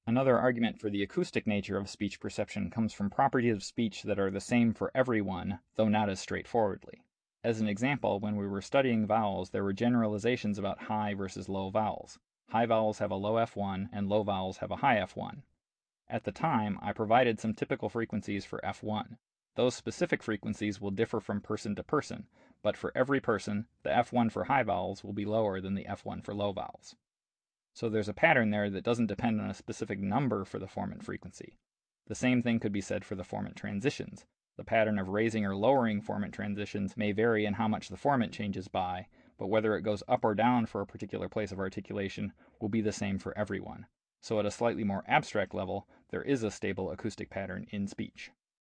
Another argument for the acoustic nature of speech perception comes from properties of speech that are the same for everyone, though not as straightforwardly. As an example, when we were studying vowels, there were generalizations about high versus low vowels. High vowels have a low F1 and low vowels have a high F1. At the time, I provided some typical frequencies for F1. Those specific frequencies will differ from person to person, but for every person, the F1 for high vowels will be lower than the F1 for low vowels. So there's a pattern there that doesn't depend on a specific number for the formant frequency. The same thing could be said for the formant transitions. The pattern of raising or lowering formant transitions may vary in how much the formant changes by, but whether it goes up or down for a particular place of articulation will be the same for everyone. So at a slightly more abstract level, there is a stable acoustic pattern in speech.